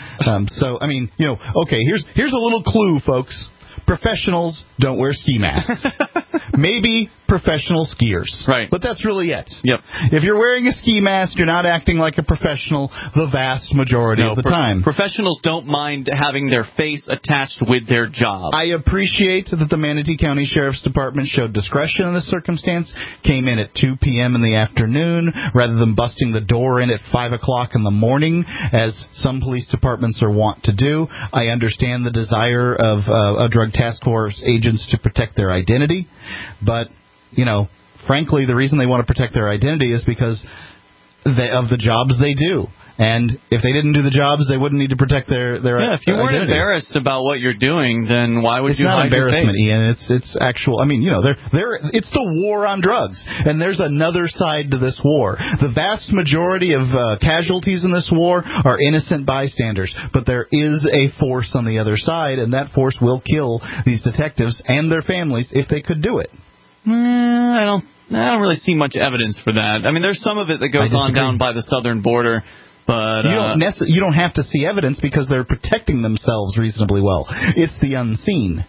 Okay, here's a little clue, folks. Professionals don't wear ski masks. Maybe professional skiers. Right. But that's really it. Yep. If you're wearing a ski mask, you're not acting like a professional the vast majority of the time. Professionals don't mind having their face attached with their job. I appreciate that the Manatee County Sheriff's Department showed discretion in this circumstance, came in at 2 p.m. in the afternoon, rather than busting the door in at 5 o'clock in the morning, as some police departments are wont to do. I understand the desire of a drug task force agents to protect their identity, but frankly, the reason they want to protect their identity is because of the jobs they do. And if they didn't do the jobs, they wouldn't need to protect their Yeah, if you weren't identity. embarrassed about what you're doing, then why would you hide your face? It's not embarrassment, Ian. It's actual. It's the war on drugs, and there's another side to this war. The vast majority of casualties in this war are innocent bystanders, but there is a force on the other side, and that force will kill these detectives and their families if they could do it. I don't really see much evidence for that. There's some of it that goes on down by the southern border. But you don't have to see evidence because they're protecting themselves reasonably well. It's the unseen.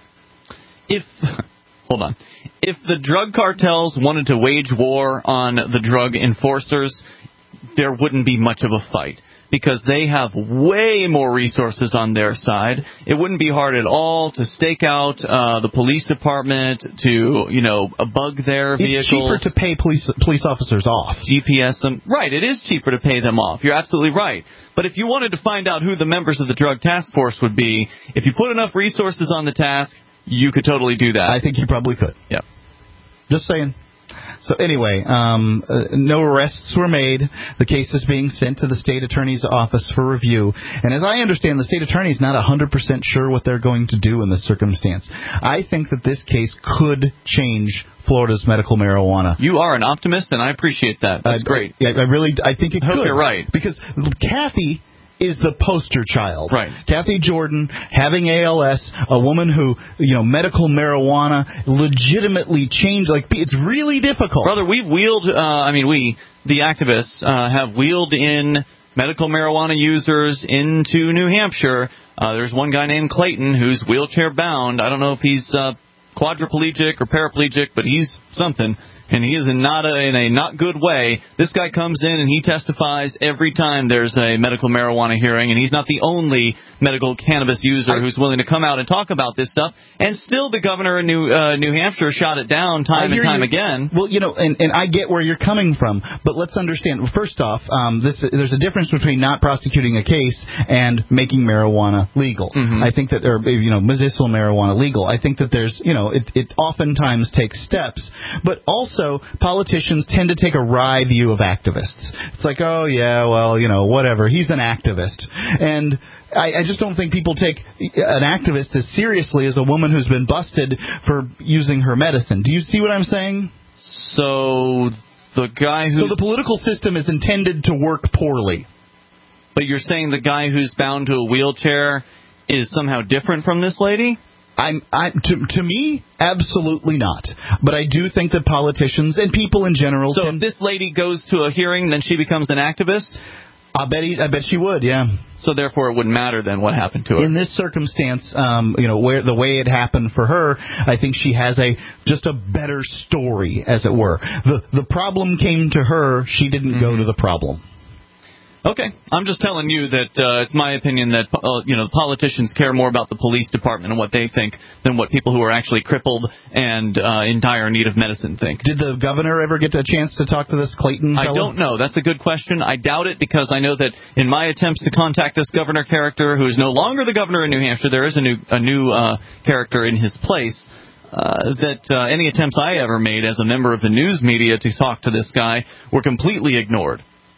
Hold on. If the drug cartels wanted to wage war on the drug enforcers, there wouldn't be much of a fight, because they have way more resources on their side. It wouldn't be hard at all to stake out the police department, to bug their vehicles. It's cheaper to pay police officers off. GPS them. Right, it is cheaper to pay them off. You're absolutely right. But if you wanted to find out who the members of the drug task force would be, if you put enough resources on the task, you could totally do that. I think you probably could. Yeah. Just saying. So anyway, no arrests were made. The case is being sent to the state attorney's office for review. And as I understand, the state attorney is not 100% sure what they're going to do in this circumstance. I think that this case could change Florida's medical marijuana. You are an optimist, and I appreciate that. That's great. I think it could. I hope you're right. Because Kathy is the poster child. Right. Kathy Jordan, having ALS, a woman who, medical marijuana legitimately changed. It's really difficult. Brother, we've wheeled, the activists, have wheeled in medical marijuana users into New Hampshire. There's one guy named Clayton who's wheelchair bound. I don't know if he's quadriplegic or paraplegic, but he's something. And he is in a not good way. This guy comes in and he testifies every time there's a medical marijuana hearing, and he's not the only medical cannabis user who's willing to come out and talk about this stuff. And still the governor in New Hampshire shot it down time and time again. Well, and I get where you're coming from, but let's understand. First off, there's a difference between not prosecuting a case and making marijuana legal. Mm-hmm. I think that, medicinal marijuana legal. I think that there's, it oftentimes takes steps, but also politicians tend to take a wry view of activists. It's like, oh, yeah, well, whatever. He's an activist. And I just don't think people take an activist as seriously as a woman who's been busted for using her medicine. Do you see what I'm saying? So the political system is intended to work poorly. But you're saying the guy who's bound to a wheelchair is somehow different from this lady? To me, absolutely not. But I do think that politicians and people in general. So if this lady goes to a hearing, then she becomes an activist? I bet she would, yeah. So therefore, it wouldn't matter then what happened to her. In this circumstance, where the way it happened for her, I think she has just a better story, as it were. The problem came to her; she didn't go to the problem. Okay, I'm just telling you that it's my opinion that politicians care more about the police department and what they think than what people who are actually crippled and in dire need of medicine think. Did the governor ever get a chance to talk to this Clayton fellow? I don't know. That's a good question. I doubt it, because I know that in my attempts to contact this governor character, who is no longer the governor in New Hampshire, there is a new character in his place. that any attempts I ever made as a member of the news media to talk to this guy were completely ignored.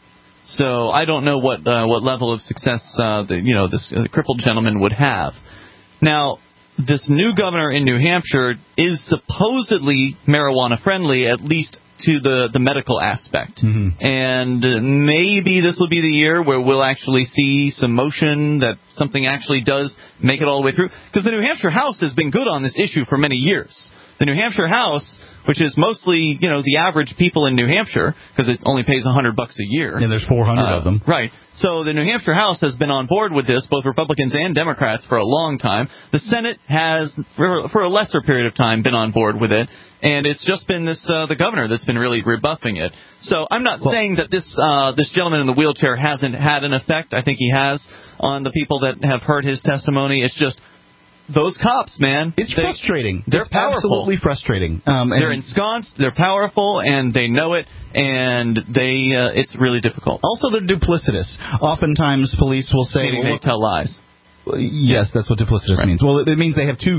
So I don't know what level of success this crippled gentleman would have. Now, this new governor in New Hampshire is supposedly marijuana friendly, at least to the medical aspect. Mm-hmm. And maybe this will be the year where we'll actually see some motion that something actually does make it all the way through. Because the New Hampshire House has been good on this issue for many years. The New Hampshire House, which is mostly, the average people in New Hampshire, because it only pays $100 a year. And there's 400 of them. Right. So the New Hampshire House has been on board with this, both Republicans and Democrats, for a long time. The Senate has, for a lesser period of time, been on board with it. And it's just been the governor that's been really rebuffing it. So I'm not saying that this gentleman in the wheelchair hasn't had an effect. I think he has on the people that have heard his testimony. It's just those cops, man. It's frustrating. They're powerful. Absolutely frustrating. They're ensconced, they're powerful, and they know it, and it's really difficult. Also, they're duplicitous. Oftentimes, police will say... Meaning they tell lies. Yes, that's what duplicitous means. Well, it means they have two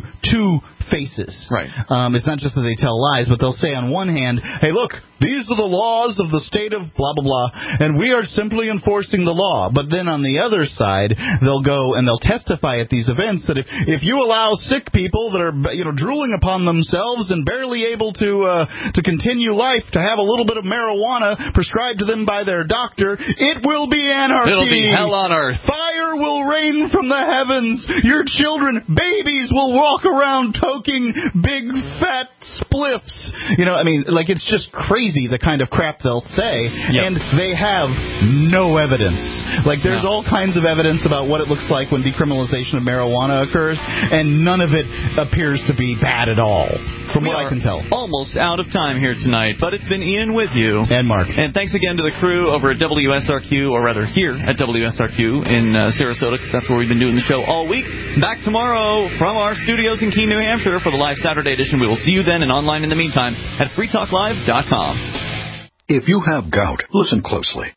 faces. Right. It's not just that they tell lies, but they'll say on one hand, hey, look, these are the laws of the state of blah, blah, blah, and we are simply enforcing the law. But then on the other side, they'll go and they'll testify at these events that if you allow sick people that are drooling upon themselves and barely able to continue life to have a little bit of marijuana prescribed to them by their doctor, it will be anarchy. It'll be hell on earth. Fire will rain from the heavens. Your children, babies, will walk around toking big fat spliffs. It's just crazy the kind of crap they'll say. Yep. And they have no evidence. There's all kinds of evidence about what it looks like when decriminalization of marijuana occurs, and none of it appears to be bad at all, from what I can tell. Almost out of time here tonight, but it's been Ian with you. And Mark. And thanks again to the crew over at WSRQ, or rather here at WSRQ in Sarasota. That's where we've been doing the show all week. Back tomorrow from our studios in Keene, New Hampshire for the live Saturday edition. We will see you then and online in the meantime at freetalklive.com. If you have gout, listen closely.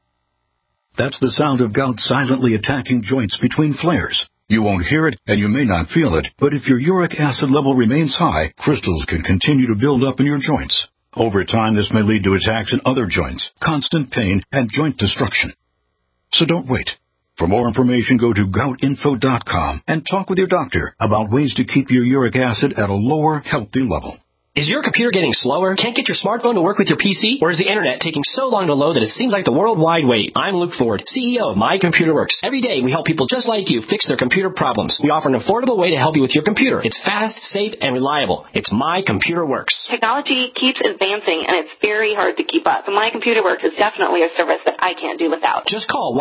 That's the sound of gout silently attacking joints between flares. You won't hear it, and you may not feel it, but if your uric acid level remains high, crystals can continue to build up in your joints. Over time, this may lead to attacks in other joints, constant pain, and joint destruction. So don't wait. For more information, go to goutinfo.com and talk with your doctor about ways to keep your uric acid at a lower, healthy level. Is your computer getting slower? Can't get your smartphone to work with your PC? Or is the internet taking so long to load that it seems like the worldwide wait? I'm Luke Ford, CEO of My Computer Works. Every day we help people just like you fix their computer problems. We offer an affordable way to help you with your computer. It's fast, safe, and reliable. It's My Computer Works. Technology keeps advancing, and it's very hard to keep up. So My Computer Works is definitely a service that I can't do without. Just call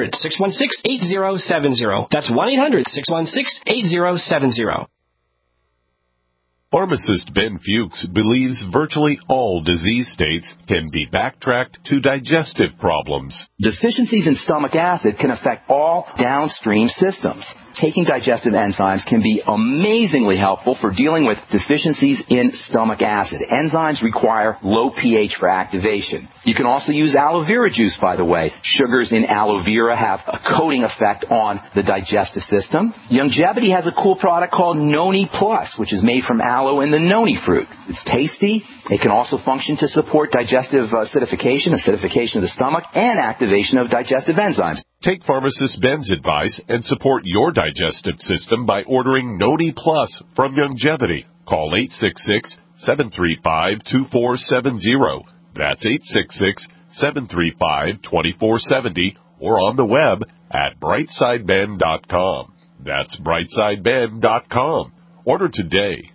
1-800-616-8070. That's 1-800-616-8070. Pharmacist Ben Fuchs believes virtually all disease states can be backtracked to digestive problems. Deficiencies in stomach acid can affect all downstream systems. Taking digestive enzymes can be amazingly helpful for dealing with deficiencies in stomach acid. Enzymes require low pH for activation. You can also use aloe vera juice, by the way. Sugars in aloe vera have a coating effect on the digestive system. Youngevity has a cool product called Noni Plus, which is made from aloe and the noni fruit. It's tasty. It can also function to support digestive acidification of the stomach, and activation of digestive enzymes. Take Pharmacist Ben's advice and support your digestive system by ordering Noni Plus from Youngevity. Call 866-735-2470. That's 866-735-2470, or on the web at brightsideben.com. That's brightsideben.com. Order today.